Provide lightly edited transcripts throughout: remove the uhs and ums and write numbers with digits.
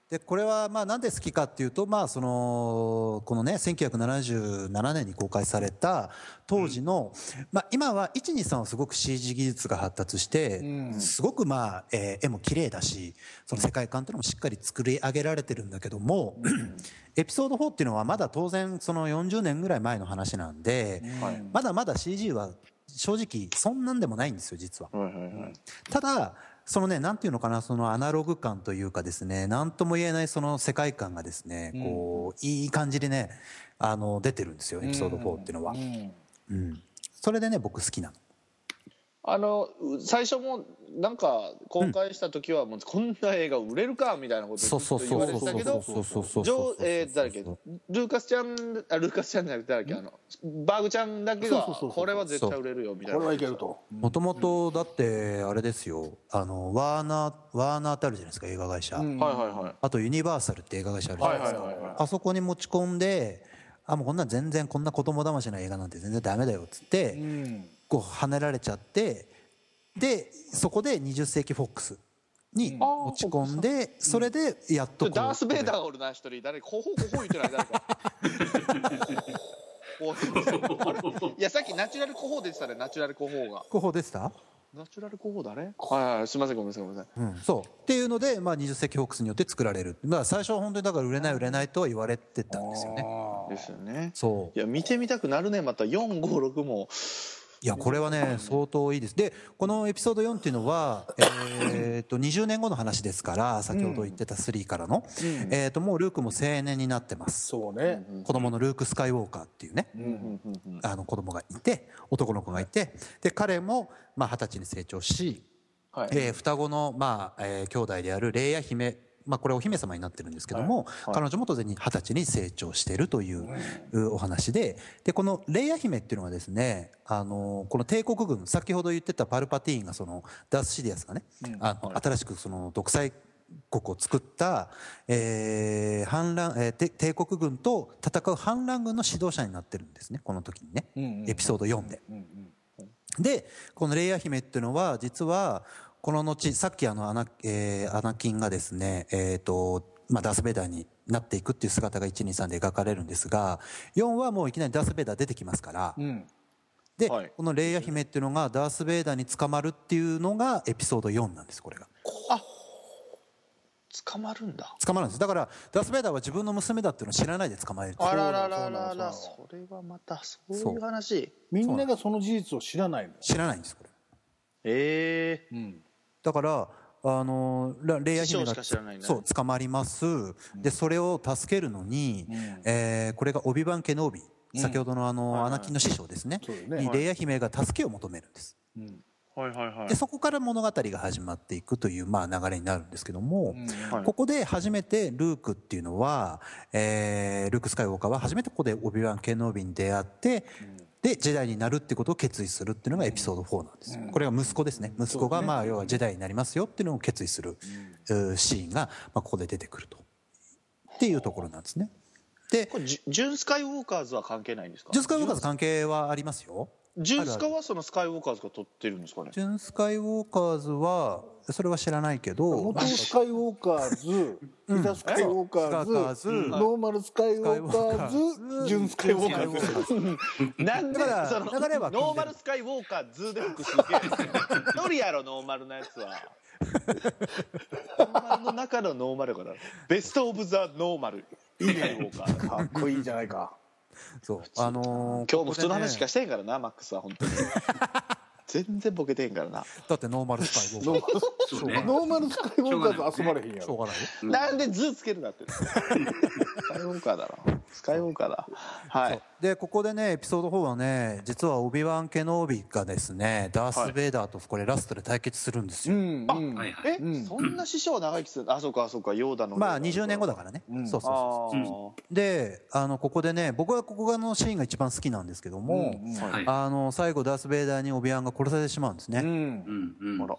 でこれはまあなんで好きかっていうと、まあこのね1977年に公開された当時の、まあ今は123はすごく CG 技術が発達してすごくまあ絵も綺麗だし、その世界観っていうのもしっかり作り上げられてるんだけども、エピソード4っていうのはまだ当然その40年ぐらい前の話なんで、まだまだ CG は正直そんなんでもないんですよ実は。ただそのね、なんていうのかな、そのアナログ感というかですね、なんとも言えないその世界観がですね、こういい感じでね、出てるんですよエピソード4っていうのは。それでね僕好きなの。 最初もなんか公開した時はもうこんな映画売れるかみたいなことずっと言われてたけど、誰だっけ、ルーカスちゃんじゃなくて誰だっけ、バーグちゃんだけがこれは絶対売れるよみたいな。 これはいけると。 もともとだってあれですよ、ワーナーってあるじゃないですか映画会社、あとユニバーサルって映画会社あるじゃないですか、あそこに持ち込んで、もうこんな全然こんな子供騙しな映画なんて全然ダメだよっつって、こう跳ねられちゃって、でそこで20世紀フォックスに持ち込んで、それでやっとダース・ベイダーがおるな一人、誰こほ言ってない誰かいやさっきナチュラルコホ出てたね。ナチュラルコホがコホ出てた。 ナチュラルコホ誰？はいすみませんごめんなさいごめんなさい。 そうっていうので、まあ20世紀フォックスによって作られる。だから最初は本当にだから売れないとは言われてたんですよね。 ですよね。 そういや見てみたくなるね。また456も。 いやこれはね相当いいです。でこのエピソード4っていうのは20年後の話ですから、先ほど言ってた3からのもうルークも青年になってます。 そうね。 子供のルーク・スカイウォーカーっていうね子供がいて、男の子がいて、で彼もまあ20歳に成長し、双子のまあ兄弟であるレイヤ姫、まあこれお姫様になってるんですけども、彼女も当然に20歳に成長しているというお話で、このレイヤ姫っていうのはですね、この帝国軍、先ほど言ってたパルパティーンがそのダース・シディアスがね、新しくその独裁国を作った帝国軍と戦う反乱軍の指導者になってるんですね、この時にね、エピソード4で。でこのレイヤ姫っていうのは実はこの後、さっきアナキンがですね、まあ、ダース・ベイダーになっていくっていう姿が123で描かれるんですが、4はもういきなりダース・ベイダー出てきますから、で、このレイヤ姫っていうのがダース・ベイダーに捕まるっていうのがエピソード4なんです。これが捕まるんだ。 捕まるんです。だからダース・ベイダーは自分の娘だっていうのを知らないで捕まえる。 あららららら、それはまたそういう話。 みんながその事実を知らないの。 知らないんですこれ。 だからレイヤ姫がそう捕まります。でそれを助けるのに、これがオビバン・ケノービ、先ほどのアナキンの師匠ですね、にレイヤ姫が助けを求めるんです。でそこから物語が始まっていくというまあ流れになるんですけども、ここで初めてルークっていうのは、ルーク・スカイウォーカーは初めてここでオビワン・ケノービに出会って、でジェダイになるってことを決意するっていうのがエピソード4なんです。これが息子ですね。息子がまあ要はジェダイになりますよっていうのを決意するシーンがまあここで出てくるとっていうところなんですね。でこれジュン・スカイウォーカーズは関係ないんですか？ ジュン・スカイウォーカーズ関係はありますよ。 ジュンスカはそのスカイウォーカーズが撮ってるんですかね。 ジュン・スカイウォーカーズはそれは知らないけど、 元スカイウォーカーズ、ピザスカイウォーカーズ、ノーマルスカイウォーカーズ、ジュンスカイウォーカーズ。 なんでそのノーマルスカイウォーカーズで複数形一人やろノーマルなやつは。ノーマルの中のノーマルから、ベストオブザノーマル。 いいね。かっこいいじゃないか。 そう今日も普通の話しかしてへんからな、マックスは本当に全然ボケてへんからな。 だってノーマルスカイウォーカーノーマルスカイウォーカーズ遊ばれへんやろ。 しょうがないよ。 なんで図つけるなってスカイウォーカーだろ。スカイウォーカーだ。はい。 でここでねエピソード4はね、実はオビワン・ケノービがですねダース・ベイダーとこれラストで対決するんですよ。 そんな師匠長生きする。あ、そうかそうか、ヨーダのまあ20年後だからね。そうそうでここでね、僕はここのシーンが一番好きなんですけども、最後ダース・ベイダーにオビワンが殺されてしまうんですね。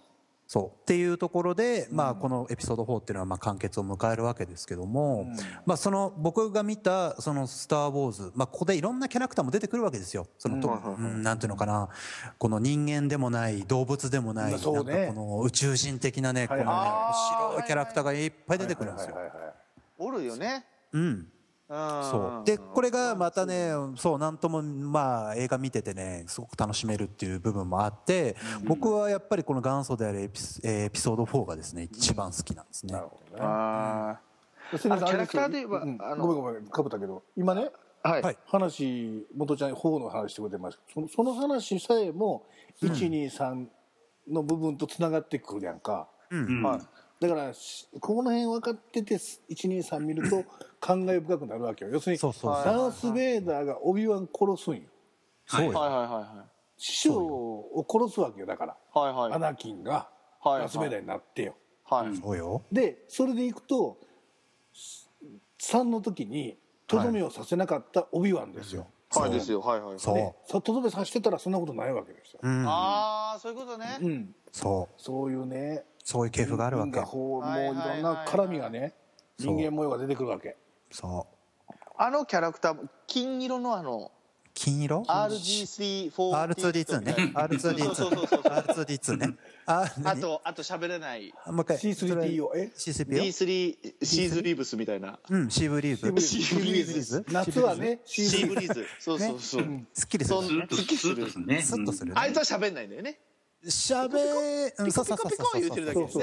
そうっていうところで、まあ、このエピソード4っていうのはまあ完結を迎えるわけですけども、まあ、その僕が見たその「スター・ウォーズ」まあ、ここでいろんなキャラクターも出てくるわけですよ。そのなんていうのかな、この人間でもない動物でもない、なんかこの宇宙人的なね、このね白いキャラクターがいっぱい出てくるんですよ。 おるよね。 そうでこれがまたね、そうなんともまあ映画見ててねすごく楽しめるっていう部分もあって、僕はやっぱりこの元祖であるエピソード4がですね一番好きなんですね。 なるほどね。キャラクターで言えばごめんかぶったけど今ね、話元ちゃん4の話してくれてますけど、その話さえも123の部分とつながってくるやんか。だからこの辺分かってて123見ると感慨深くなるわけよ。要するにダース・ベイダーがオビワン殺すんよ。 そうよ。 師匠を殺すわけよ。だからアナキンがダース・ベイダーになってよ。 そうよ。 でそれでいくと3の時にとどめをさせなかったオビワンですよ。 はいですよ。 そうとどめさせてたらそんなことないわけですよ。 ああそういうことね。 そういうね、 そういう系譜があるわけ。 もういろんな絡みがね、人間模様が出てくるわけ。 そうあのキャラクター金色の金色 RG342 ね R2D2 ねあと喋れないもう一回 C3PO D3 リーブスみたいなシーブリーズ夏はねシーブリーズそうすっきりするスッとするあいつは喋んないんだよね。 ピコピコピコ言ってるだけで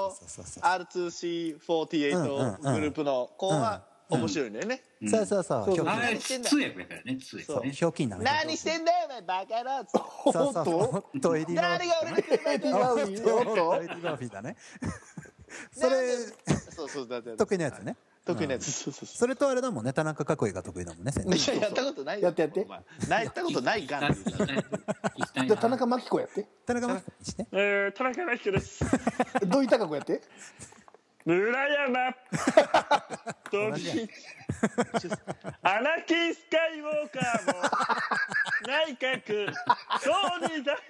R2C48 グループの子は面白いんだよね。 そうあれ通訳やからね、通訳ね。 ひょうきんなの。 何してんだよお前バカ野郎。 そうエディ・マーフィーだね。それ得意なやつね。 得意なやつ。 それとあれだもんね、田中角栄が得意だもんね。 やったことない。 やってやったことないがん。 田中真紀子やって。 田中真紀子にして。 田中真紀子です。 土井孝子やって。 村山とアナキン・スカイウォーカーも内閣総理大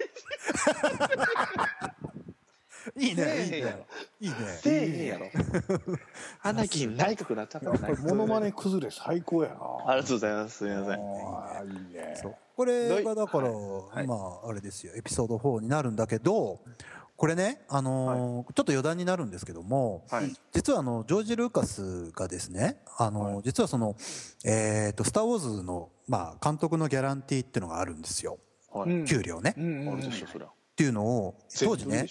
臣いいねせえへんやろ。アナキン内閣なっちゃった。 モノマネ崩れ最高やな。 ありがとうございます。すみません。 いいね。 これがだからまああれですよエピソード4になるんだけど、これねちょっと余談になるんですけども、実はジョージ・ルーカスがですね実はそのスター・ウォーズのまあ監督のギャランティーっていうのがあるんですよ。給料ね。っていうのを当時ね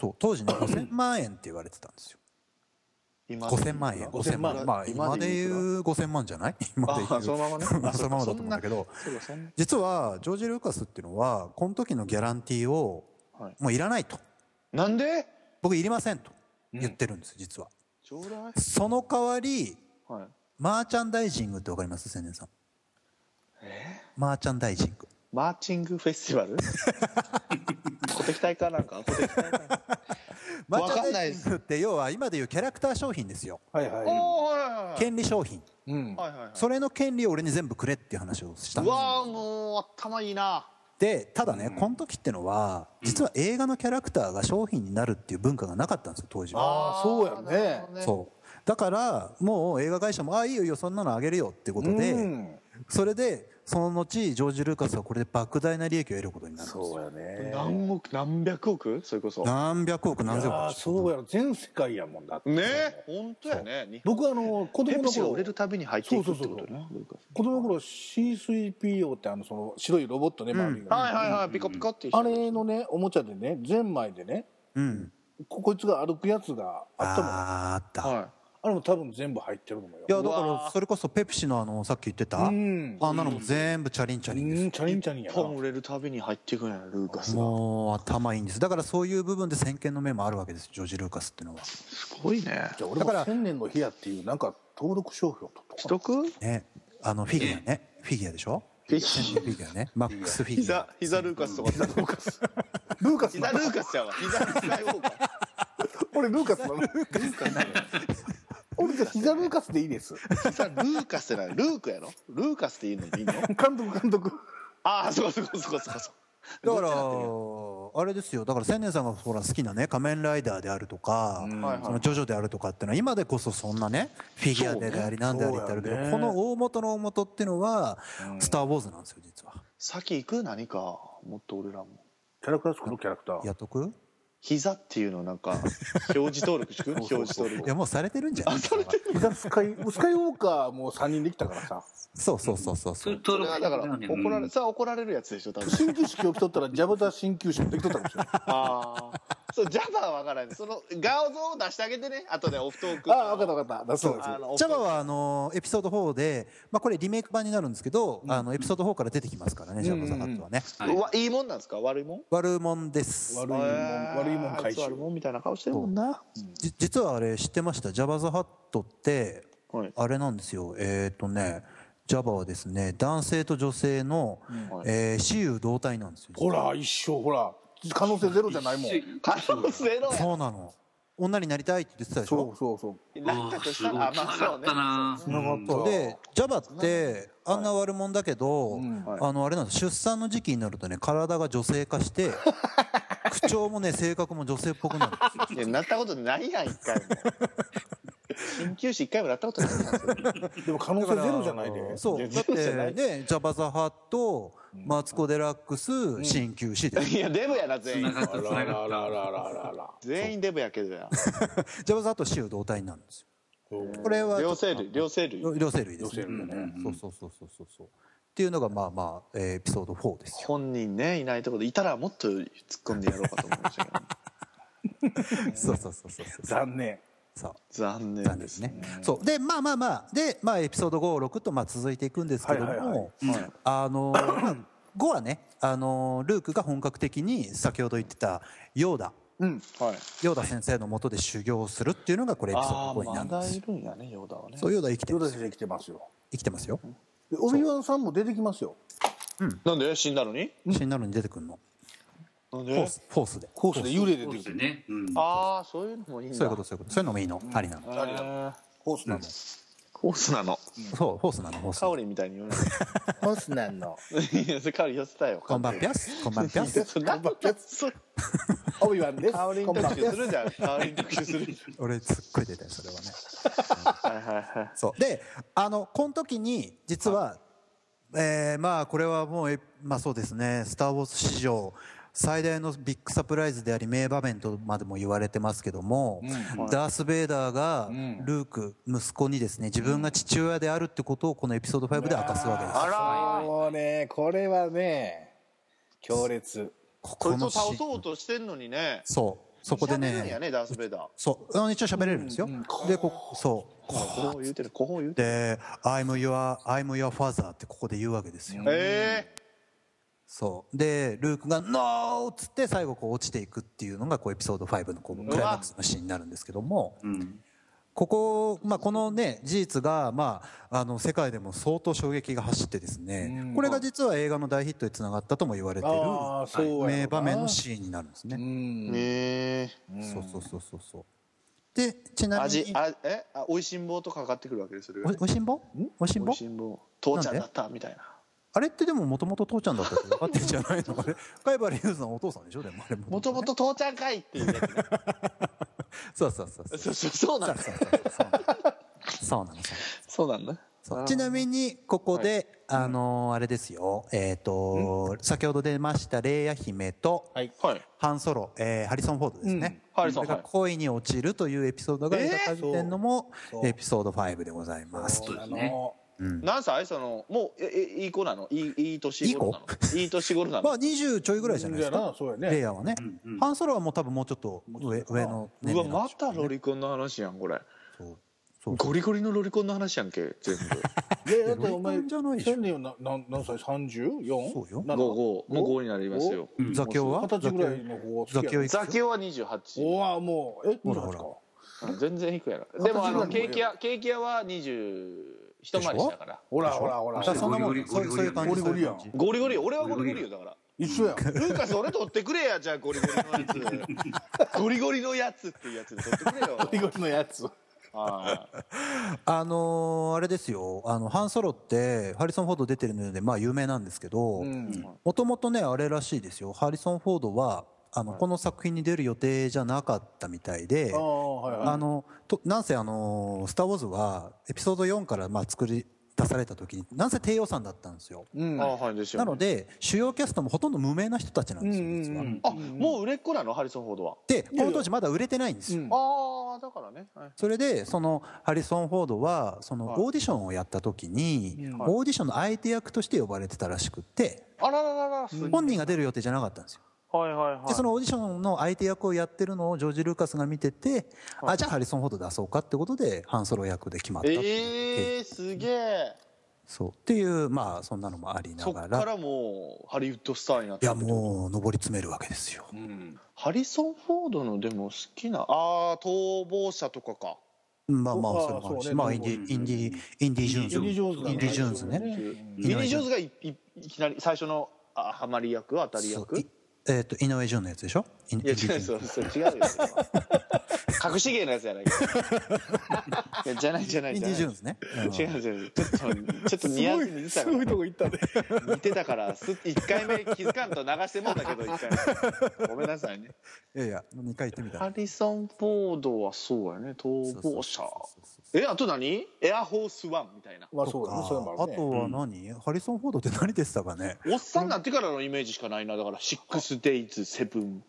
5000万円って言われてたんですよ。5000万円。まあ今で言う5000万じゃない？今で言うそのままね。そのままだと思うんだけど、実はジョージ・ルーカスっていうのはこの時のギャランティーをもういらないと。 なんで？ 僕いりませんと言ってるんです実は。その代わりマーチャンダイジングってわかります？青年さん。マーチャンダイジング。 マーチングフェスティバル？鼓笛隊かなんか？ マーチャンダイジングって要は今でいうキャラクター商品ですよ。権利商品。それの権利を俺に全部くれっていう話をしたんです。 うわーもう頭いいな。 でただねこの時ってのは実は映画のキャラクターが商品になるっていう文化がなかったんですよ当時は。 ああそうやね。 そうだからもう映画会社も「ああいいよいいよそんなのあげるよ」ってことでそれでその後ジョージ・ルーカスはこれで莫大な利益を得ることになるんですよ。 そうやね。 何億何百億それこそ何百億何千億。 そうやろ全世界やもんだってね。本当やね。 僕子供の頃売れるたびに入っていくってことね。 子供の頃 C3PO ってその白いロボットね周りがはいピコピコってあれのねおもちゃでねゼンマイでねこいつが歩くやつがあったもん。 あった。 あれも多分全部入ってると思うよ。 いやだからそれこそペプシのさっき言ってたあんなのも全部チャリンチャリンです。 チャリンチャリンやな。 売れるたびに入っていくんやルーカスが。 もう頭いいんです。だからそういう部分で先見の目もあるわけですジョージ・ルーカスっていうのは。 すごいね。 じゃあ俺も1000年の日やっていうなんか登録商標と取得ねフィギュアねフィギュアでしょ。フィギュアねマックスフィギュア。 膝ルーカスとか。膝ルーカス膝ルーカスちゃうわ。膝ルーカス。 俺ルーカスなの。俺じゃ膝ルーカスでいいです。 膝ルーカスってないルークやろ。ルーカスって言うのにいいの？ 監督。 ああそう。 だからあれですよ、だから千年さんがほら好きなね仮面ライダーであるとか、そのジョジョであるとかっていうのは今でこそそんなねフィギュアでありなんでありってあるけど、この大元の大元っていうのはスター・ウォーズなんですよ実は。 先行く何かもっと俺らもキャラクター作るキャラクターやっとく？ 膝っていうのなんか表示登録してく表示登録。 いやもうされてるんじゃないですか。 膝スカイウォーカーもう3人できたからさ。 そうそうそうそうそう。 それはだから怒られるやつでしょ多分。 鍼灸師今日来とったらジャブダ鍼灸師もできとったかもしれない。 ああ。そうジャバは分からない。その画像を出してあげてね。後でオフトーク。 ああ分かった分かった。そうです。 ジャバはエピソード4で、まあこれリメイク版になるんですけど、エピソード4から出てきますからね、ジャバザハットはね。 いいもんなんですか？悪いもん？ 悪いもんです。 悪いもん回収。 悪いもんみたいな顔してるもんな。 実はあれ知ってました？ジャバザハットってあれなんですよ。ジャバはですね男性と女性の雌雄同体なんですよ。 ほら一緒ほら。可能性ゼロじゃないもん。 可能性ゼロや。 そうなの。女になりたいって言ってたでしょ。 そうなんかとしたらまあそうね。でジャバってあんな悪者だけど、あれなんです。出産の時期になるとね体が女性化して口調もね性格も女性っぽくなるんですよ。 いやなったことないやん一回も。鍼灸師一回もなったことないやん。 でも可能性ゼロじゃないで。 そうだってねジャバザハットマツコ・デラックス鍼灸師で。 いやデブやな全員。全員デブやけどや。 ジャバザハット雌雄同体なんですよ。これは両生類ですね。 そうっていうのがまあまあエピソード4ですよ。 本人ねいないところでいたらもっと突っ込んでやろうかと思いましたけど。 そう残念。 残念ですね。 そうでまあエピソード5、6とまあ続いていくんですけども、5はねルークが本格的に先ほど言ってたヨーダ。ヨーダ先生の下で修行するっていうのがこれエピソード5になるんです。 まだいるんやねヨーダはね。 そうヨーダ生きてます。 ヨーダ先生生きてますよ。 生きてますよ。 オビワンさんも出てきますよ。 なんで死んだのに？ 死んだのに出てくるの。 なんで？ フォースで幽霊で出てくるね。 ああそういうのもいいんだ。 そういうのもいいの。ありなの。 フォースなの。 ホースなの。 そう、ホースなの、ホース。 カオリンみたいに言うな。 ホースなの。 いや、それカオリン寄せたよ。 こんばんぴゃす。こんばんぴゃす。 こんばんぴゃす。オビワンです。 カオリン特集するんじゃん。カオリン特集する。 俺すっごい出たよ、それはね。 はい。 そう。で、この時に、実は、まあ、これはもう、まあそうですね、スター・ウォーズ史上、最大のビッグサプライズであり名場面とまでも言われてますけども、ダース・ベイダーがルーク息子にですね自分が父親であるってことをこのエピソード5で明かすわけです。 もうねこれはね強烈。 こいつを倒そうとしてんのにね。 そこでね。 喋るんやねダース・ベイダー。 そう一応喋れるんですよ。でそう。 こう言うてる。 で I'm your father ってここで言うわけですよ。そうでルークが「ノー!」っつって最後こう落ちていくっていうのがこうエピソード5のこのクライマックスのシーンになるんですけども、このね事実が世界でも相当衝撃が走ってですね、これが実は映画の大ヒットにつながったとも言われている名場面のシーンになるんですね。そうでちなみにおいしん坊とかかってくるわけですよ。 おいしん坊父ちゃんだったみたいな。 あれってでももともと父ちゃんだったって分かってるんじゃないの？あれカイバリーユーズのお父さんでしょ？でもあれもともと父ちゃんかいっていうやつね。 そうなの。 そうなんだ。 ちなみにここであれですよ先ほど出ましたレイヤ姫とハンソロハリソン・フォードですね。それが恋に落ちるというエピソードが描かれてるのもエピソード5でございます。 何歳もういい子なの？いい年頃なの？いい年頃なの？ まあ20ちょいぐらいじゃないですかレイヤーはね。ハンソロはもう多分もうちょっと上の年齢。 うわまたロリコンの話やんこれ。ゴリゴリのロリコンの話やんけ全部。 いやだってお前千年は何歳 34？ そうよ。 もう5になりますよ。 ザキオは 20歳ぐらいの子ザキオは28。 おわもう28か。 全然低くやろ。でもケーキ屋は20一回りしたから。 ほらそんなもんそういう感じ。 ゴリゴリやん。 ゴリゴリ俺はゴリゴリよだから。 一緒やん。 ルーカス俺取ってくれやじゃあゴリゴリのやつ。ゴリゴリのやつっていうやつで取ってくれよ。 ゴリゴリのやつ。 あれですよハンソロってハリソン・フォード出てるのでまあ有名なんですけどもともとねあれらしいですよ。ハリソン・フォードはこの作品に出る予定じゃなかったみたいで、なんせスター・ウォーズはエピソード4から作り出された時になんせ低予算だったんですよ。なので主要キャストもほとんど無名な人たちなんですよ実は。 もう売れっ子なのハリソン・フォードは。 でこの当時まだ売れてないんですよ。 だからね。 それでそのハリソン・フォードはそのオーディションをやった時にオーディションの相手役として呼ばれてたらしくって本人が出る予定じゃなかったんですよ。でそのオーディションの相手役をやってるのをジョージ・ルーカスが見てて、じゃあハリソン・フォード出そうかってことでハンソロ役で決まったっていう。 すげえ。 そうっていうそんなのもありながら、 そっからもうハリウッドスターになって、 いやもう上り詰めるわけですよ。 ハリソン・フォードのでも好きな逃亡者とかか。 それもあるし、インディ・ジューンズね。 インディ・ジューンズがいきなり最初のハマり役当たり役。 井上順のやつでしょ。 いや違うそれ違うよ。隠し芸のやつじゃないか。じゃない。インディ・ジューンズね。 違うちょっと似合ってたから。 そういうとこ行ったね。 似てたから1回目気づかんと流してもんだけど1回目。ごめんなさいね。 いや2回言ってみた。 ハリソン・フォードはそうやね。逃亡者。あと何？エアホースワンみたいな。 そうだね。それもあるね。 あとは何？ハリソン・フォードって何でしたかね。 おっさんになってからのイメージしかないな。だから6 days 7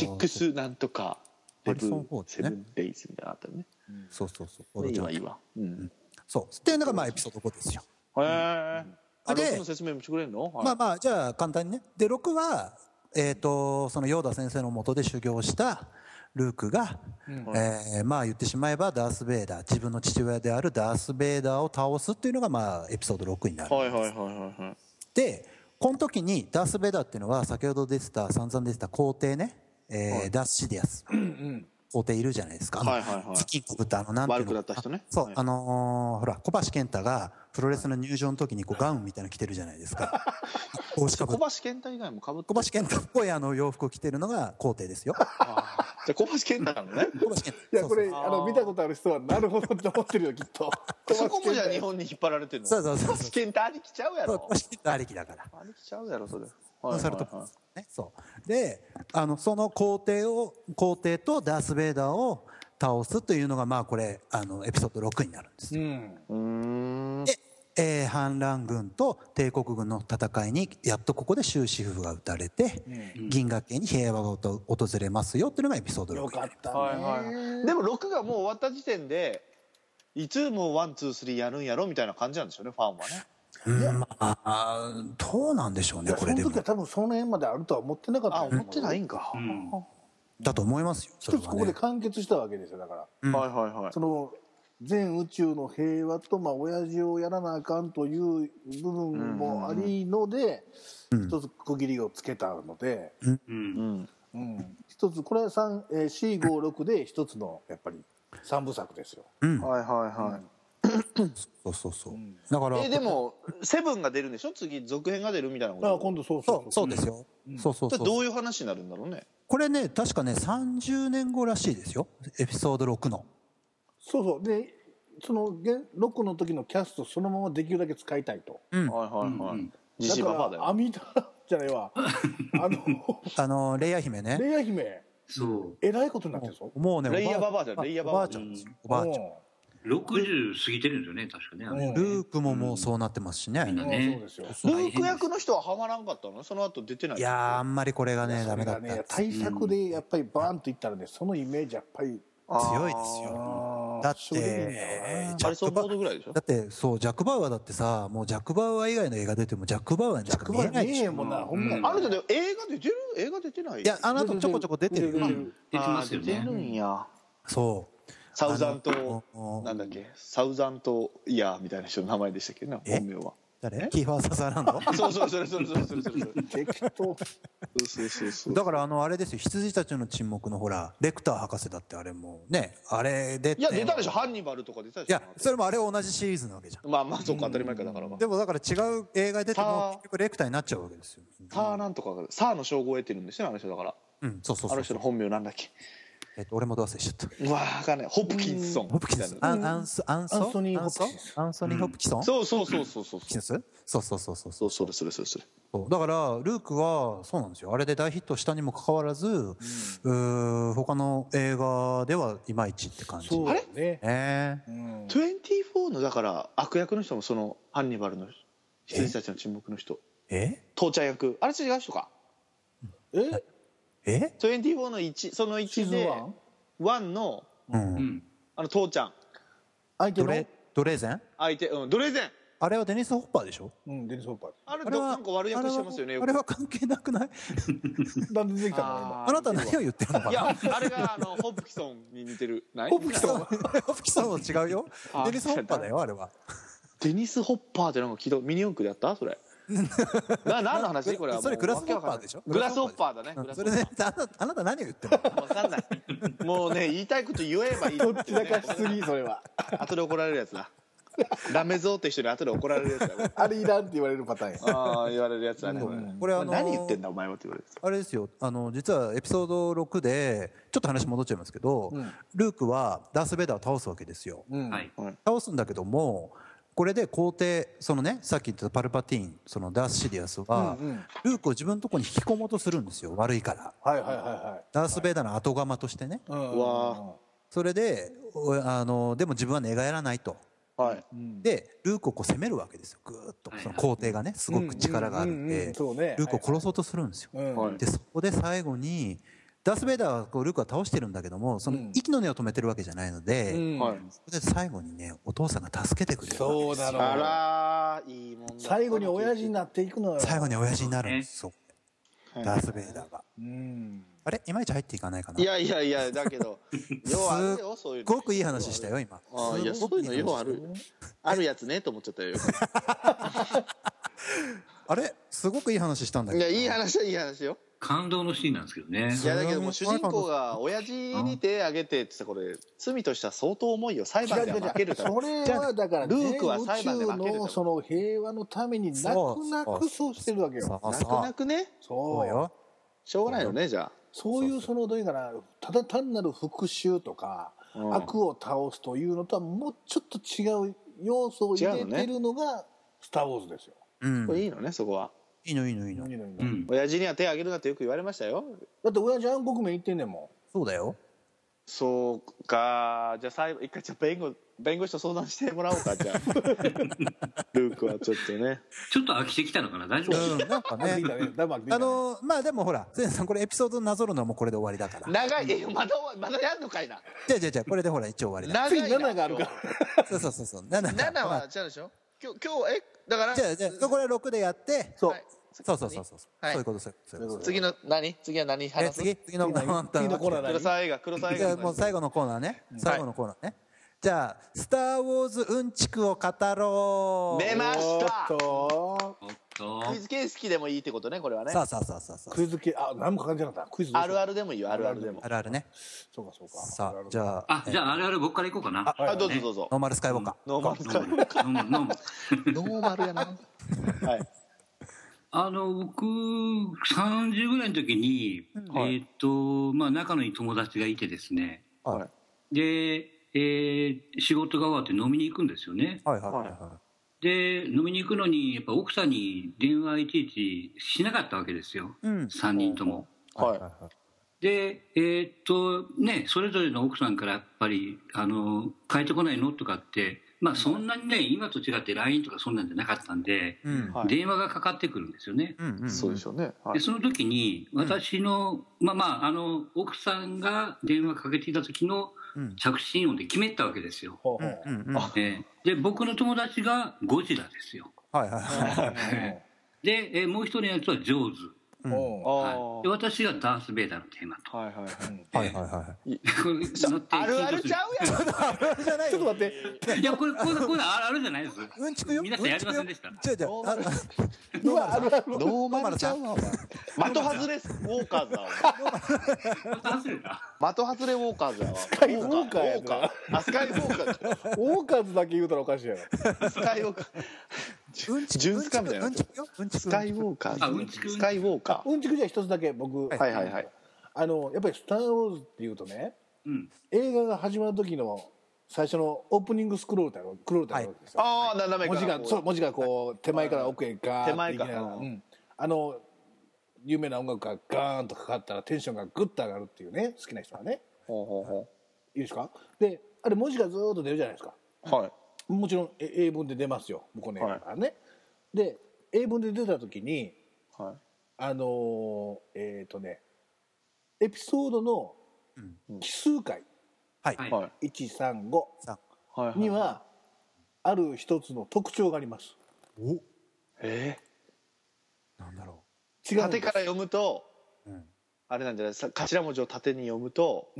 6なんとかハリソン・フォードね。 7 days みたいなのあったよね。 そういいわ。 そうっていうのがエピソード5ですよ。 へえ。6の説明もしてくれるの？ じゃあ簡単にね。で6はそのヨーダ先生の下で修行したルークが言ってしまえばダース・ベイダー、自分の父親であるダース・ベイダーを倒すっていうのがエピソード6になるんです。でこの時にダース・ベイダーっていうのは先ほど散々出てた皇帝ね、ダース・シディアス皇帝いるじゃないですか。スキンかぶったなんていうの、悪くなった人ね。そうほら小橋健太がプロレスの入場の時にガウンみたいなの着てるじゃないですか。 小橋健太以外もかぶって小橋健太っぽい洋服を着てるのが皇帝ですよ。 じゃあ小橋健太なのね。 いやこれ見たことある人はなるほどって思ってるよきっと。 そこもじゃあ日本に引っ張られてるの。小橋健太ありきちゃうやろ。 小橋健太ありきだから。 ありきちゃうやろそれ。 そうでその皇帝とダース・ベイダーを倒すというのがこれエピソード6になるんです。で反乱軍と帝国軍の戦いにやっとここで終止符が打たれて銀河系に平和が訪れますよっていうのがエピソード6。 よかったね。 でも6がもう終わった時点でいつも1、2、3やるんやろみたいな感じなんでしょうねファンはね。 どうなんでしょうねこれでも。 その時は多分その辺まであるとは思ってなかった。 思ってないんか。 だと思いますよ。 一つここで完結したわけですよだから。その全宇宙の平和と親父をやらなあかんという部分もありので一つ区切りをつけたので一つこれは456で一つのやっぱり三部作ですよ。 そうだからでもセブンが出るんでしょ次続編が出るみたいなこと。 今度そうですよ。 どういう話になるんだろうね。 これね確かね30年後らしいですよエピソード6の。 そうでその6の時のキャストそのままできるだけ使いたいと。だから阿弥陀じゃないわレイヤ姫ね。 レイヤ姫えらいことになってるぞ。 もうねレイヤババアじゃん。レイヤババアちゃんですよ。おばあちゃん 60過ぎてるんですよね確かね。 ルークももうそうなってますしね。 ルーク役の人はハマらんかったの？その後出てない。 いやあんまりこれがねダメだった。 対策でやっぱりバーンといったらねそのイメージやっぱり強いですよ。だってハリソン・フォードぐらいでしょ。 だってそうジャック・バウアーだってさもうジャック・バウアー以外の映画出てもジャック・バウアーにしか見えないでしょ。 あの人で映画出てる？映画出てない？ いやあの後ちょこちょこ出てるよ。 出てますよね。 出てるんや。 そうサウザン島なんだっけサウザン島イヤーみたいな人の名前でしたっけな本名は。 誰？キーファー・サザーランド。 そうそれ適当。 そうだからあれですよ羊たちの沈黙のほらレクター博士だってあれもねあれでいや出たでしょハンニバルとか出たでしょ。 いやそれもあれ同じシリーズなわけじゃん。 まあそうか当たり前かだから。 でもだから違う映画出ても結局レクターになっちゃうわけですよ。 サーなんとかサーの称号を得てるんですよあの人だから。 そうあの人の本名なんだっけ。 俺もどう忘れしちゃった。 うわー、わかんない。ホプキンソン。 ホプキンソン。アンソニー・ホプキンソン。 そう。 そうそうそう。 それ。 だからルークはそうなんですよ。あれで大ヒットしたにもかかわらず、他の映画ではいまいちって感じ。 そうね。 24のだから悪役の人もそのハンニバルの羊たちの沈黙の人。父ちゃん役。あれ違う人か。24の1、その1で1の父ちゃん。 相手のドレーゼン。 ドレーゼン。 あれはデニス・ホッパーでしょ。 デニス・ホッパー。 あれなんか悪役してますよね。 あれは関係なくない？ なんで出てきたの今。 あなた何を言ってるのかな。 いや、あれがホプキソンに似てる。 ホプキソンは違うよ。デニス・ホッパーだよあれは。 デニス・ホッパーってなんか聞いた。ミニ四駆でやったそれ。何の話これは。 それグラスホッパーでしょ。 グラスホッパーだね。 それであなた何を言ってるの？ わかんない。もうね、言いたいこと言えばいい。 どっちだかしすぎそれは。 後で怒られるやつだ。ラメゾーって人に後で怒られるやつだ。 あれいらんって言われるパターンや。 ああ、言われるやつだね。これ何言ってんだお前はって言われる。 あれですよ。実はエピソード6でちょっと話戻っちゃいますけど、ルークはダース・ベイダーを倒すわけですよ。倒すんだけども。これで皇帝そのねさっき言ったパルパティーンそのダース・シディアスはルークを自分のところに引き込もうとするんですよ悪いから。ダース・ベイダーの後釜としてね。それででも自分は寝返らないと。でルークをこう攻めるわけですよ。ぐーっとその皇帝がねすごく力があるんでルークを殺そうとするんですよ。でそこで最後にダース・ベイダーはこうルークは倒してるんだけどもその息の根を止めてるわけじゃないので、それで最後にねお父さんが助けてくれるわけですよ。 そうだろう。 あらいいもんだ。 最後に親父になっていくのよ。 最後に親父になるんですよ。ダース・ベイダーが。あれいまいち入っていかないかな。 いやだけど要はあるよそういう。 すごくいい話したよ今。 いやそういうの要あるやつねと思っちゃったよ。 あれすごくいい話したんだけど。 いやいい話よ。 感動のシーンなんですけどね。 いやだけども主人公が親父に手挙げてってこれ罪としては相当重いよ。裁判では負けるから。 それはだからルークは裁判で負けるから。 その平和のために泣く泣くそうしてるわけよ。 泣く泣くね。 そうよ。 しょうがないよねじゃあ。 そういうそのどういうかなただ単なる復讐とか悪を倒すというのとはもうちょっと違う要素を入れてるのがスター・ウォーズですよ。 これいいのねそこは。 いいの。 親父には手あげるなってよく言われましたよ。 だって親父暗黒面言ってんねんもん。そうだよ。 そうか。じゃあ一回じゃあ弁護士と相談してもらおうかじゃあ。ルークはちょっとね。 ちょっと飽きてきたのかな大丈夫？ なんかね。まあでもほらゼンさんこれエピソードなぞるのはもうこれで終わりだから。 長いまだやんのかいな。 じゃあこれでほら一応終わりだ。 長い7があるから。 そう 7は違うでしょ。今日だから。 じゃあこれ6でやって。そうそういうこと。 次は何話す？ 次のコーナー。 黒沢映画。 もう最後のコーナーね。じゃあスター・ウォーズうんちくを語ろう。 出ました。 クイズ形式でもいいってことねこれはね。 そう。 クイズ系何も書かんじゃなかった。クイズあるあるでもいいよあるあるでも。 あるあるね。 そうか。 さあじゃああるある僕からいこうかな。 どうぞ。 ノーマルスカイウォーカー。 ノーマルやな。はい。 僕30ぐらいの時に仲のいい友達がいてですね。で仕事が終わって飲みに行くんですよね。で飲みに行くのにやっぱ奥さんに電話いちいちしなかったわけですよ、3人とも。でそれぞれの奥さんからやっぱり帰ってこないのとかってそんなにね今と違って LINE とかそんなんじゃなかったんで、電話がかかってくるんですよね。 そうでしょうね。 でその時に私の奥さんが電話かけていた時の着信音で決めたわけですよ。で僕の友達がゴジラですよ。でもう一人のやつはジョーズ。で私がダース・ベイダーのテーマと。 あるあるちゃうやん。 ちょっと待って。 いやこれあるじゃないです。 うんちくよ。 皆さんやりませんでした。 ノーマルちゃうわ。的外れウォーカーズだわ。的外れウォーカーズだわ。 スカイウォーカーやな。 スカイウォーカー。 ウォーカーズだけ言うたらおかしいやろ。 スカイウォーカー。純スカみたいな。スカイウォーカー。 うんちく。 スカイウォーカー。 うんちくじゃ一つだけ僕。 やっぱり「スター・ウォーズ」っていうとね、映画が始まる時の最初のオープニングスクロールってあるわけですよ。 ああ、斜めから文字がこう手前から奥へガーッていきながら、有名な音楽がガーンとかかったらテンションがグッと上がるっていうね、好きな人はね。いいですか？で、あれ文字がずーっと出るじゃないですか。 はい。 もちろん英文で出ますよ、向こうの映画からね。で、英文で出た時に、エピソードの奇数回、135にはある一つの特徴があります。 なんだろう。 縦から読むと、あれなんじゃないですか、頭文字を縦に読むと、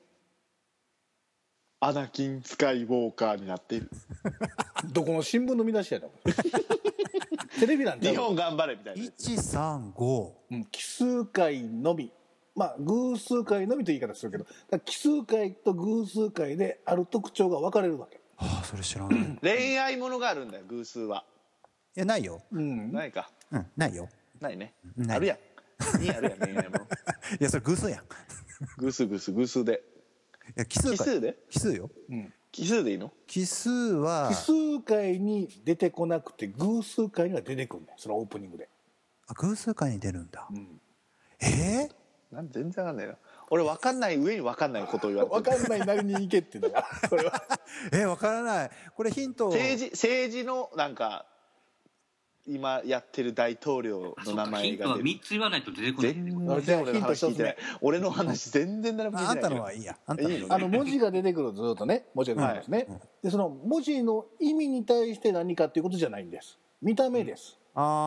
アナキン・スカイウォーカーになっている。 どこの新聞の見出しやだもん。テレビなんて日本頑張れみたいな。 135、 奇数回のみ、まあ偶数回のみという言い方するけど、奇数回と偶数回である特徴が分かれるわけ。 はあ、それ知らない。 恋愛ものがあるんだよ、偶数は。 いや、ないよ。 ないか。 ないよ。 ないね。あるやん。あるやん、恋愛もの。 いや、それ偶数やん。 偶数で。 いや、奇数で？奇数よ。 奇数でいいの？ 奇数は奇数回に出てこなくて偶数回には出てくるんだよ、そのオープニングで。 偶数回に出るんだ。 なん全然わかんないな。俺分かんない上に分かんないことを言われてる。 分かんないなりにいけってだからそれは。 分からない。これヒント。 政治のなんか今やってる大統領の名前が出る。ヒントは3つ言わないと出てこない。 全然俺の話聞いてない。俺の話全然誰も聞いてない。 あんたのはいいや。 文字が出てくる、ずっとね、文字が出てくるんですね。で、その文字の意味に対して何かっていうことじゃないんです。見た目です。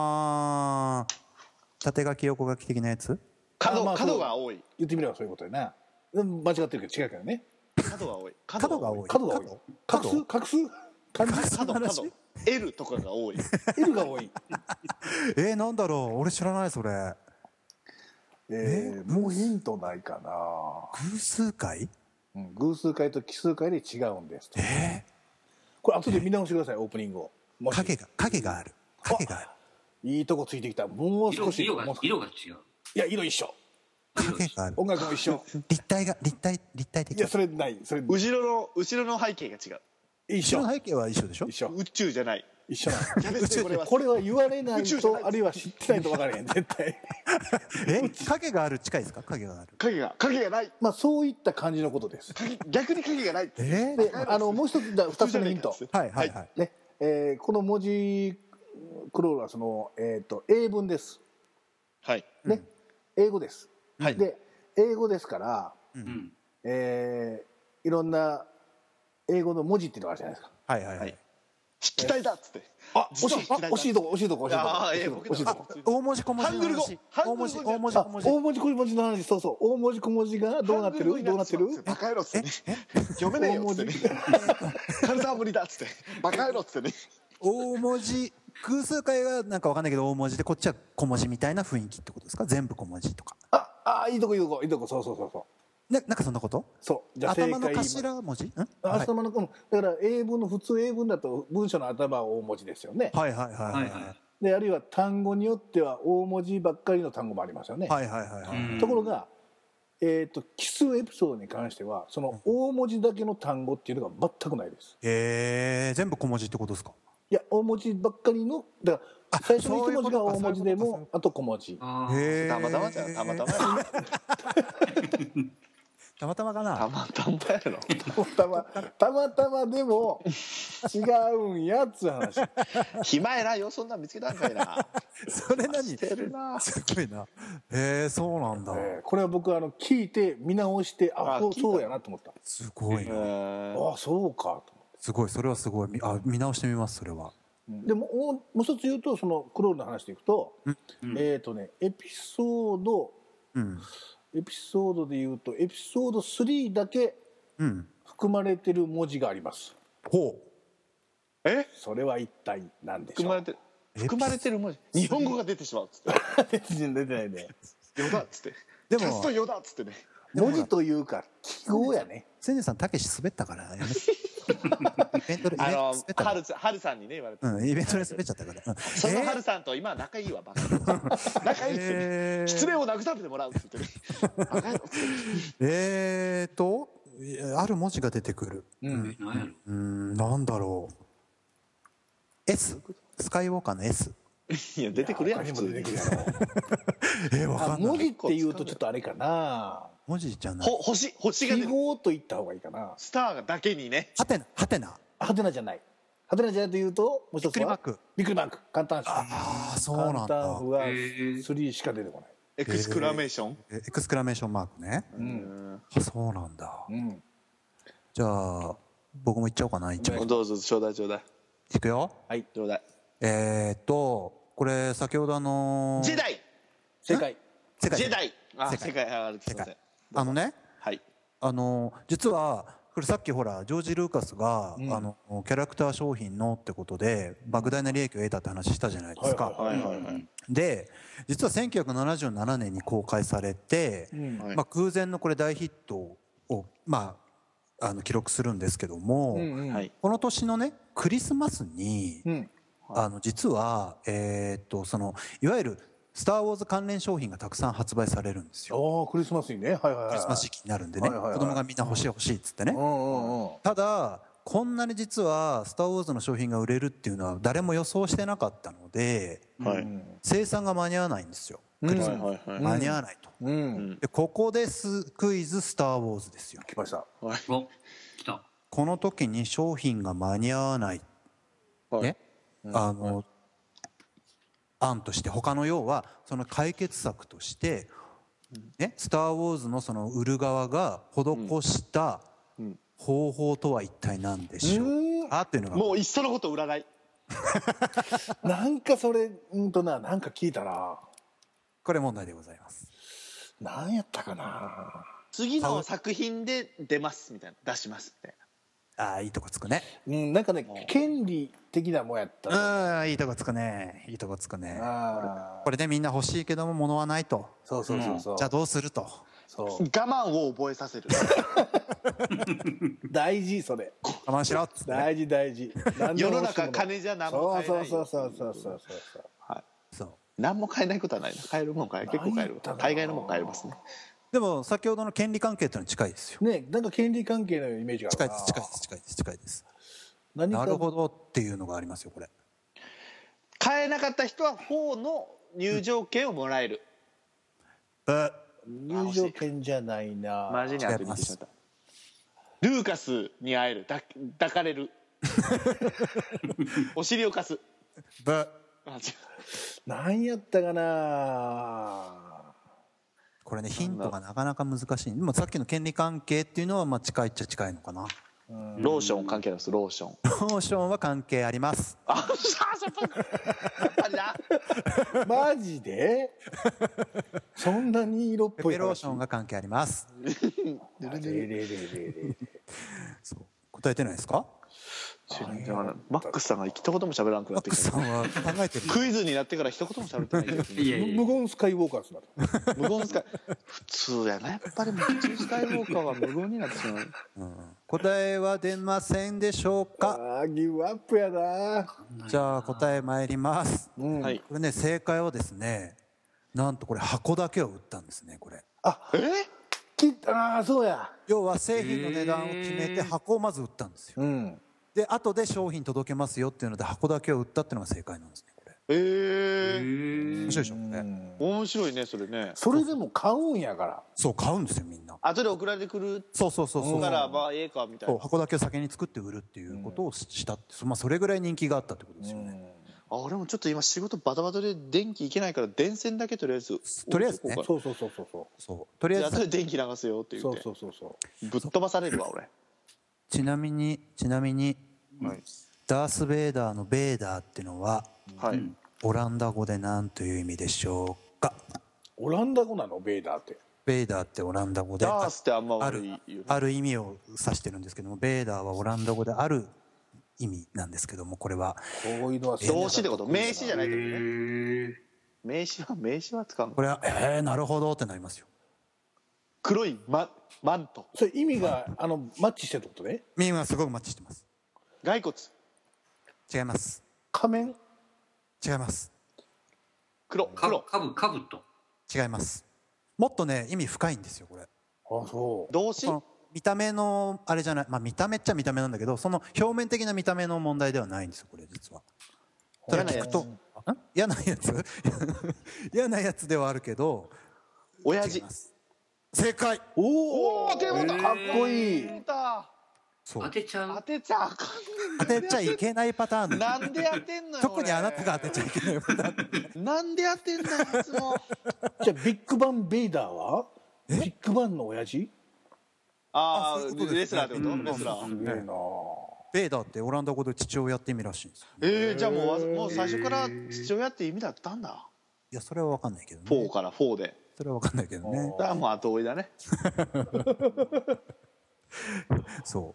縦書き横書き的なやつ？ 角が多い。 言ってみればそういうことやな。間違ってるけど違うからね。 角が多い。 角が多い。 画数角 L とかが多い。 L が多い。 なんだろう、俺知らないそれ。 もうヒントないかな。 偶数回？ 偶数回と奇数回で違うんです。これ後で見直してください、オープニングを。 影がある。影がある。 いいとこついてきた。もう少し。 色が違う。 いや、色一緒。 影がある。 音楽も一緒。 立体的。 いや、それない。それ後ろの背景が違う。 一緒。 後ろの背景は一緒でしょ？ 一緒。宇宙じゃない。 一緒なの。これは言われないと、あるいは知ってないと分からへん、絶対。 影がある近いですか？影がある。 影がない。 まあそういった感じのことです。 逆に影がない。 で、もう一つ、二つ目のヒント。ね、この文字クロールはその英文です。 はい。 ね、英語です。 はい。 で、英語ですから、いろんな英語の文字っていうのがあるじゃないですか。 はいはいはい。 筆記体だっつって。 惜しいとこ。大文字小文字の話。大文字小文字の話。そうそう。大文字小文字がどうなってる？ バカ野郎っつってね。読めねえよっつってね。カルサは無理だっつって。バカ野郎っつってね。 大文字偶数回がなんかわかんないけど大文字でこっちは小文字みたいな雰囲気ってことですか？全部小文字とか。 いいとこ。そう。 なんかそんなこと？ そう。じゃあ頭の頭文字？ 頭のだから普通英文だと文章の頭は大文字ですよね。 はい。 で、あるいは単語によっては大文字ばっかりの単語もありますよね。 はい。 ところが奇数エピソードに関してはその大文字だけの単語っていうのが全くないです。 全部小文字ってことですか？ いや、大文字ばっかりの、だから最初の一文字が大文字でもあと小文字。 たまたまじゃん。たまたまかな。 たまたまやろ。 たまたまでも違うんやっつう話。 暇やなよ、そんなん見つけたんかいな。 それ何？ してるな。 すごいな。そうなんだ。 これは僕聞いて見直してそうやなと思った。 すごいな。 そうかと。 すごい、それはすごい。見直してみます、それは。 でもう一つ言うと、そのクロールの話でいくと、エピソードで言うとエピソード3だけ含まれてる文字があります。それは一体何でしょう？ 含まれてる文字。日本語が出てしまうっつって。 出てないね。 よだっつって。キャストよだっつってね。 文字というか記号やね。 千年さんたけし滑ったからやめて。 イベントでハルさんにね言われて、 イベントで滑っちゃったから、 そのハルさんと今仲いいわバカ仲いいっすよね、失礼を慰めてもらうって言ってバカある文字が出てくる。なんだろう。S？ スカイウォーカーの S？ いや出てくるやん普通に。 わかんない。 文字って言うとちょっとあれかな。 文字じゃない。 星が出記号と言った方がいいかな。 スターだけにね。 ハテナ。 ハテナじゃない。ハテナじゃないと言うともう一つは。 びっくりマーク。 びっくりマーク。簡単詞。 ああそうなんだ。 簡単符が3しか出てこない。 エクスクラメーション。 エクスクラメーションマークね。そうなんだ。じゃあ僕も言っちゃおうかな。 どうぞちょうだい。 いくよ。 はいちょうだい。 これ先ほどジェダイ。 正解。 ジェダイ。世界ある。すいません。 ね。 はい。 実はこれさっきほらジョージ・ルーカスがキャラクター商品のってことで莫大な利益を得たって話したじゃないですか。で実は1977年に公開されて空前のこれ大ヒットを記録するんですけども、この年のねクリスマスに実はいわゆるスター・ウォーズ関連商品がたくさん発売されるんですよ。 クリスマスにね。 クリスマス時期になるんでね、子供がみんな欲しいっつってね。ただこんなに実はスター・ウォーズの商品が売れるっていうのは誰も予想してなかったので、生産が間に合わないんですよ。クリスマス間に合わないと。でここでクイズスター・ウォーズですよ。 来ました。 この時に商品が間に合わないね、案として他の要はその解決策としてね、スター・ウォーズのその売る側が施した方法とは一体何でしょうかっていうのがもういっそのこと売らない。 なんかそれなんか聞いたな。 これ問題でございます。 何やったかな。 次の作品で出ますみたいな、出しますみたいな。 いいとこつくね。 なんかね権利的なもんやった。 いいとこつくね。これでみんな欲しいけども物はないと。 そう。 じゃあどうすると。 我慢を覚えさせる。 大事それ。 我慢しろっつって。 大事。 世の中金じゃ何も買えない。 そう。 何も買えないことはない。買えるもん結構買える。大概のもん買えますね。 でも先ほどの権利関係っていうのは近いですよね。なんか権利関係のイメージがあるな。 近いです。なるほどっていうのがありますよこれ。 買えなかった人は4の入場券をもらえる。 入場券じゃないな。 マジに当てにしてしまった。ルーカスに会える。抱かれる。お尻を貸す。 何やったかな。 これねヒントがなかなか難しい。でもさっきの権利関係っていうのは近いっちゃ近いのかな。 ローション関係あります。ローションは関係あります。 マジでそんなに色っぽいペローションが関係あります。そう答えてないですか。 マックスさんが一言も喋らなくなってきた。 マックスさんは考えてる。 クイズになってから一言も喋ってない。 無言スカイウォーカーズなの。無言スカイ普通やなやっぱり普通スカイウォーカーは無言になってしまう。 答えは出ませんでしょうか。 ギブアップやな。 じゃあ答え参ります。これね正解はですねなんとこれ箱だけを売ったんですねこれ。 そうや。 要は製品の値段を決めて箱をまず売ったんですよ。で後で商品届けますよっていうので箱だけを売ったっていうのが正解なんですねこれ。面白いでしょね。 面白いねそれね。 それでも買うんやから。 そう買うんですよみんな。 後で送られてくる。 そうからまあええかみたいな。 箱だけを先に作って売るっていうことをしたってそれぐらい人気があったってことですよね。 俺もちょっと今仕事バタバタで電気いけないから電線だけとりあえずね。 そうとりあえず後で電気流すよって言って。ぶっ飛ばされるわ俺。 ちなみにダース・ベイダーのベイダーっていうのはオランダ語で何という意味でしょうか。 オランダ語なのベイダーって。 ベイダーってオランダ語でダースってあんま悪いある意味を指してるんですけどもベイダーはオランダ語である意味なんですけどもこれはこういうのは動詞ってこと名詞じゃないってことね。名詞は使うの。 これはなるほどってなりますよ。 黒いマント。 それ意味がマッチしてるってことね。 意味がすごくマッチしてます。 骸骨。 違います。 仮面。 違います。 黒。 かぶと。 違います。もっとね意味深いんですよこれ。 あ、そう。 動詞。 見た目のあれじゃない、まあ見た目っちゃ見た目なんだけど、その表面的な見た目の問題ではないんですよこれ実は。 嫌なやつ。 嫌なやつ嫌なやつではあるけど。 親父。 正解。 おお、手元かっこいい。 当てちゃう。 当てちゃあかんねん。 当てちゃいけないパターン。 なんで当てんのよ。 特にあなたが当てちゃいけないパターン。 なんで当てんのよいつも。 じゃあビッグバンベイダーはビッグバンの親父？ ああ、レスラーってこと？レスラー。 すげえな。 ベイダーってオランダ語で父親って意味らしいんですよ。 じゃあもう最初から父親って意味だったんだ。 いやそれは分かんないけどね。 4から4で。 それは分かんないけどね。 だからもう後追いだね。 そう。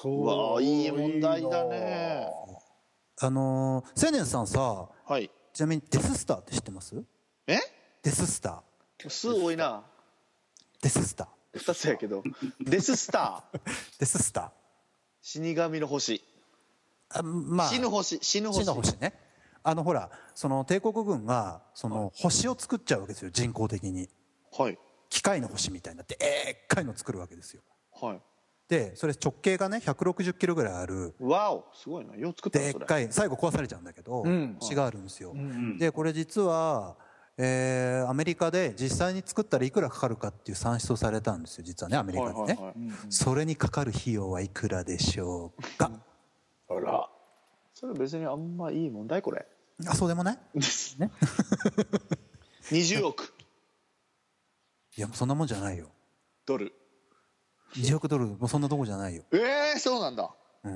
うわいい問題だね。 青年さんさ、 はい。 ちなみにデススターって知ってます？ デススター。数多いな。 デススター。 2つやけど。デススター。 デススター。 死神の星。 まあ。 死ぬ星ね。ほらその帝国軍がその星を作っちゃうわけですよ人工的に。 はい。 機械の星みたいになってでっかいの作るわけですよ。 はい。 でそれ直径がね160キロぐらいある。 わおすごいな。よう作ったでっかい最後壊されちゃうんだけど星があるんですよ。でこれ実はアメリカで実際に作ったらいくらかかるかっていう算出をされたんですよ実はねアメリカでね。それにかかる費用はいくらでしょうか？ あら。 それ別にあんまいい問題これ。 あそうでもないね。 20億。 いやもうそんなもんじゃないよ。 ドル。 20億ドルもうそんなとこじゃないよ。 そうなんだ。 うん。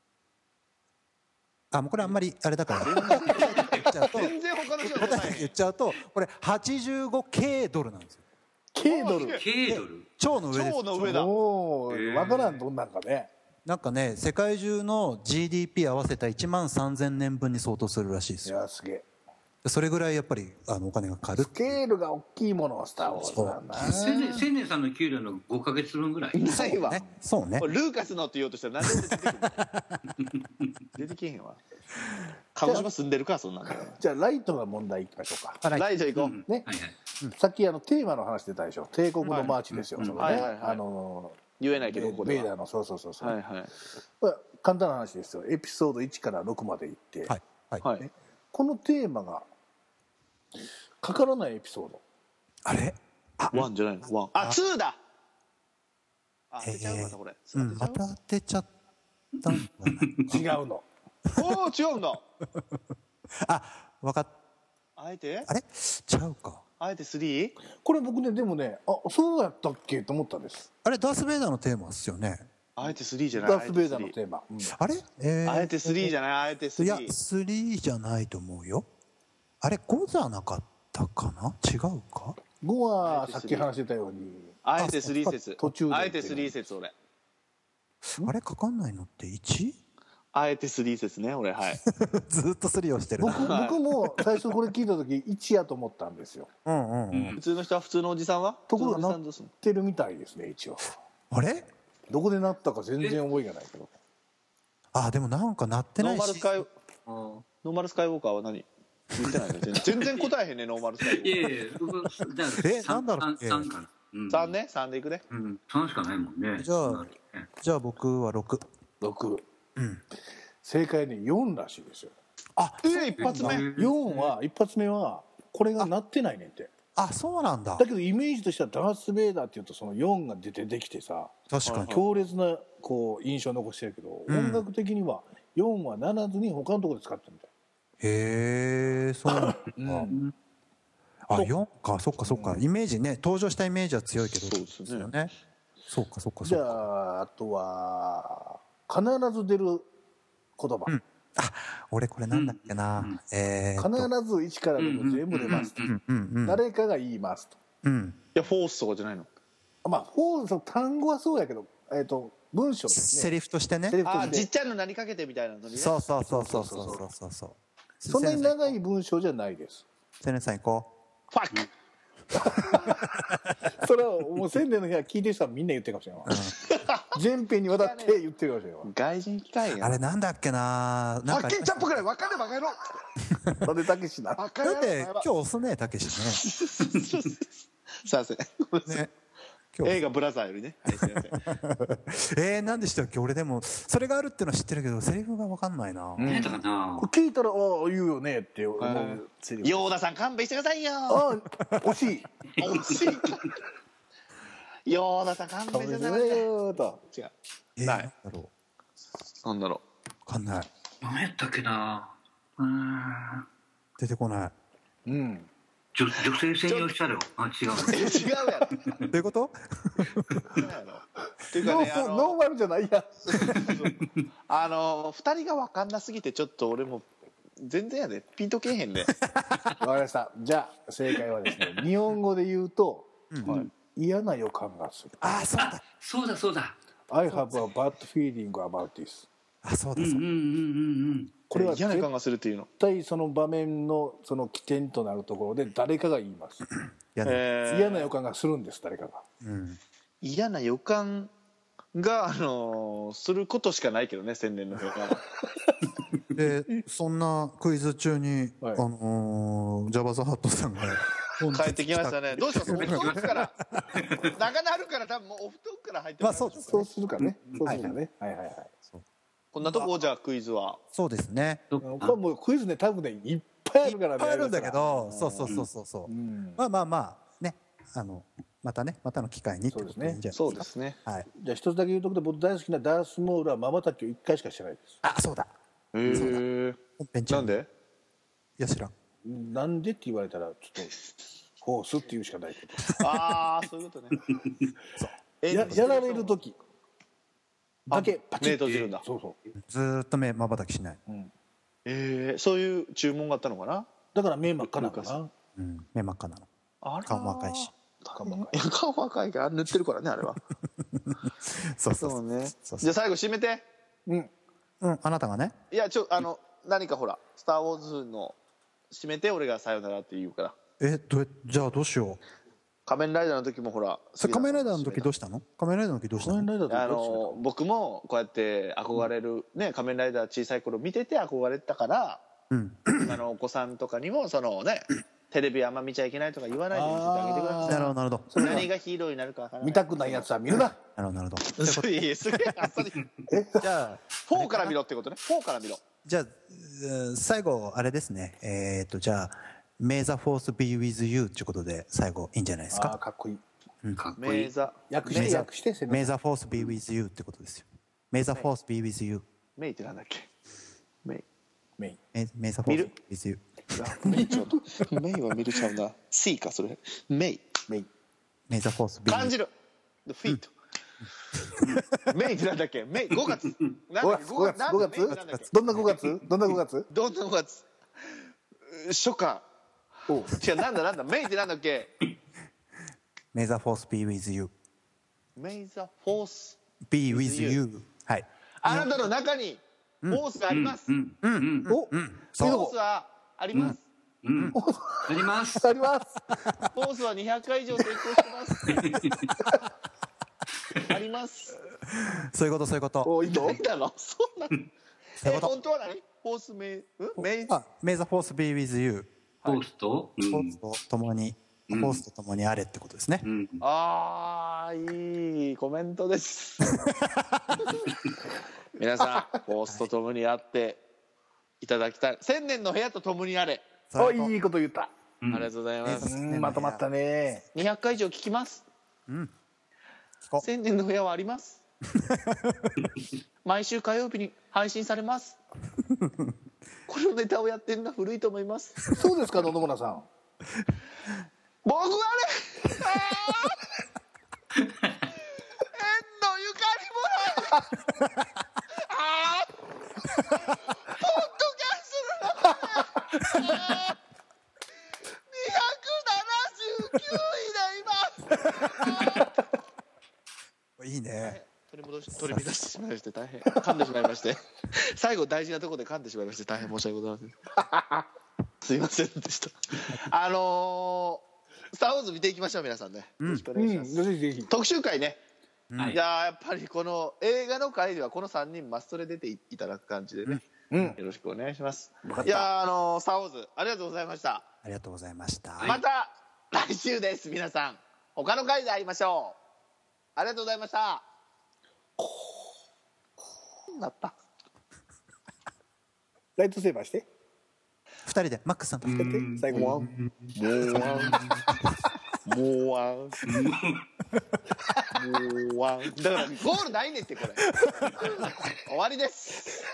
もうこれあんまりあれだから全然他の人が答え言っちゃうとこれ 85K ドルなんですよ。 K ドル。 超の上です。 超の上だ。 おお、わからんどんなんかね。 なんかね世界中の GDP 合わせた1万3000年分に相当するらしいですよ。 いやすげえ。 それぐらいやっぱりお金がかかる。 スケールが大きいものをスター・ウォーズなんだな。 千年さんの給料の5ヶ月分ぐらい。 ないわ。 そうね。 ルーカスのって言おうとしたら何で出てくるの？出てけへんわ。鹿児島住んでるかそんなんだ。 じゃあライトが問題いきましょうか。 ライト行こう。 ね。さっきテーマの話出たでしょ。帝国のマーチですよ。そのね。 言えないけどここでは。 ベイダーのそう。 はいはい。 簡単な話ですよ。エピソード1から6までいって、 はい。 このテーマがかからないエピソード。 あれ ？1じゃないの？1。2だ。当てちゃうまたこれ。 また当てちゃったんだ。違うの。 おお違うんだ。 分かっ。 あえて？ あれ？ちゃうか。 あえて 3？ これ僕ねでもねそうやったっけと思ったんです。 あれダース・ベイダーのテーマですよね。 あえて3じゃない。 ダース・ベイダーのテーマ。 あれ？ あえて3じゃない。あえて3。 いや3じゃないと思うよ。あれ5じゃなかったかな？違うか ？5はさっき話してたようにあえて3説。 途中であえて3説俺。 あれかかんないのって 1？ あえて3説ね俺。はい。 ずっと3をしてる。 僕も最初これ聞いた時1やと思ったんですよ。 普通の人は普通のおじさんは？ ところがなってるみたいですね一応。 あれ？ どこでなったか全然覚えがないけど。 でもなんかなってないし。 ノーマルスカイウォーカーは何？言ってないね。全然答えへんねノーマルスカイウォーカー。 いやなんだろう。 3かな。 3ね。3でいくね。 3しかないもんね。 じゃあ僕は6。 正解ね4らしいですよ。 一発目。 4は一発目はこれがなってないねんて。 そうなんだ。 だけどイメージとしてはダース・ベイダーっていうとその4が出てきてさ、 確かに強烈な印象を残してるけど、音楽的には4はならずに他のところで使ってるみたい。 へえ、そうなんだ。4か、そっか。イメージね、登場したイメージは強いけど。そうですよね。そうか。 じゃああとは必ず出る言葉。 俺これなんだっけな。 必ず1から6全部出ますと。誰かが言いますと。 いやフォースとかじゃないの？ フォース単語はそうやけど、文章ですね。 セリフとしてね。 じっちゃんの何かけてみたいなのにね。 そう。 そんなに長い文章じゃないです。 青年さん行こう。ファック。 それはもう千年の部屋聞いてる人はみんな言ってるかもしれない、全編にわたって言ってるかもしれない外人機械やあれなんだっけな、 なんかチャップぐらい分かればかろう。 なんでたけしな。 だって今日押すねたけしね。 すいませんね、映画ブラザーよりね、はい、すいませんなんでしたっけ。俺でもそれがあるってのは知ってるけどセリフが分かんないな。 何やったかな。 これ聞いたらああ言うよねって思うセリフ。 ヨーダさん勘弁してくださいよ。 あ惜しい惜しいヨーダさん勘弁してくださいよと。違う、ない。なんだろう、 分かんない。 何やったっけな。 出てこない。 女性専用車両。あ、違う。 違うやろ。 どういうこと？ っていうかね、 ノーマルじゃないや。 2人が分かんなすぎてちょっと俺も全然やでピンとけえへんで。 わかりました。じゃあ正解はですね、日本語で言うと嫌な予感がする。 ああ、そうだ。 そうだそうだ。 I have a bad feeling about this。 あ、そうだそうだ。 これは嫌な予感がするっていうの。 絶対その場面のその起点となるところで誰かが言います。嫌な予感がするんです、誰かが。 嫌な予感がすることしかないけどね、千年の部屋が。 でそんなクイズ中にジャバザハットさんが帰ってきましたね。どうします？オフトークから長なるから多分もうオフトークから入ってもらいましょうかね。 そうするかね。そうするかね。はいはいはい。 こんなとこじゃあクイズは。 そうですね。 これもうクイズね多分ねいっぱいあるからね。 いっぱいあるんだけど、そう。まあね、またの機会にってことでいいんじゃないですか。 そうですね。 はい。じゃあ一つだけ言うとくと、僕大好きなダースモールは瞬きを1回しかしてないです。 あ、そうだ。 へえ。なんで？ いや知らん。なんでって言われたらちょっとフォースって言うしかないけど。 ああ、そういうことね。 やられる時だけパチッと目閉じるんだ。 そうそう。 ずーっと目まばたきしない。 そういう注文があったのかな。 だから目真っ赤なのかな。 目真っ赤なの。顔も赤いし。 顔赤いから塗ってるからね、あれは。そうね。じゃあ最後締めて。 あなたがね。 いや何かほらスター・ウォーズの締めて、俺がさよならって言うから。 じゃあどうしよう。 仮面ライダーの時もほら。 仮面ライダーの時どうしたの？仮面ライダーの時どうしたの？ 僕もこうやって憧れるね、仮面ライダー小さい頃見てて憧れてたから、お子さんとかにもテレビあんま見ちゃいけないとか言わないで見せてあげてください。 なるほど。 何がヒーローになるか分からない。 見たくないやつは見るな。 なるほど。 すげえあっさり。じゃあ4から見ろってことね。4から見ろ。 じゃあ最後あれですね。じゃあMay the Force be with you っていうことで最後いいんじゃないですか。 かっこいい。 May the Force be with you ってことですよ。May the Force be with you。 Mayってなんだっけ。 May the Force be with you。 メイは見るちゃうな。C かそれ。メイ。 May the Force be with you。 感じる。The feet。メイってなんだっけ。メイ5月。 5月。どんな5月？ どんな5月。初夏。違う、なんだメイってなんだっけ。 May the Force be with you。 May the Force be with you。はい。 あなたの中にフォースがあります。フォースはあります。 あります。 あります。 フォースは200回以上成功してます。あります。 そういうこと。 おいいの？ だろ。そうなの。本当は何？フォースMay the Force be with you。 フォースと共に。フォースと共にあれってことですね。 ああ、いいコメントです。皆さん、フォースと共にあっていただきたい。千年の部屋と共にあれ。 いいこと言った。 ありがとうございます。 まとまったね。 200回以上聞きます。千年の部屋はあります。毎週火曜日に配信されます。このネタをやってるのは古いと思います。 そうですか、野々村さん。 僕はね、縁のゆかりもない。ポッドキャストの279位で今。 いいね。 取り乱してしまいまして大変噛んでしまいまして、最後大事なところで噛んでしまいまして大変申し訳ございません。すいませんでした。 スター・ウォーズ見ていきましょう皆さんね、よろしくお願いします、 ぜひぜひ特集会ね、いややっぱりこの映画の会ではこの3人マストで出ていただく感じでね、よろしくお願いします。いやスター・ウォーズありがとうございました。 ありがとうございました。 また来週です。皆さん他の回で会いましょう。ありがとうございました。なったライトセーバーして 2人でマックスさんとやって最後もうワンだからゴールないねってこれ終わりです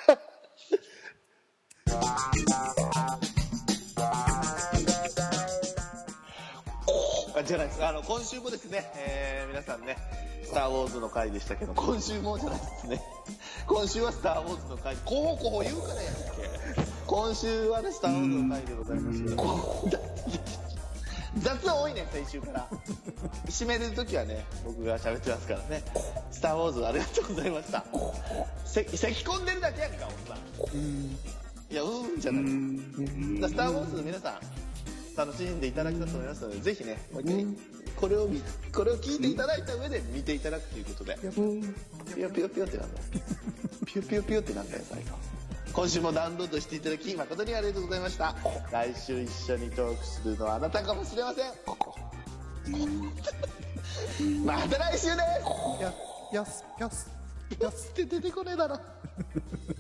じゃないです。今週もですね、皆さんねスター・ウォーズの回でしたけど、今週もじゃないですね、今週はスター・ウォーズの回、こう言うからやんけ。今週はねスター・ウォーズの回でございますけど、雑多いね先週から締める時はね僕が喋ってますからね。スター・ウォーズありがとうございました。咳込んでるだけやんかおんいやじゃないスター・ウォーズの皆さん楽しんでいただけたと思いますので、ぜひねもう一回これを聞いていただいた上で見ていただくということで、ピヨピヨピヨってなんだよピヨピヨピヨってなんだよ最後。今週もダウンロードしていただき誠にありがとうございました。来週一緒にトークするのはあなたかもしれません。また来週です。 よしって出てこねえだろ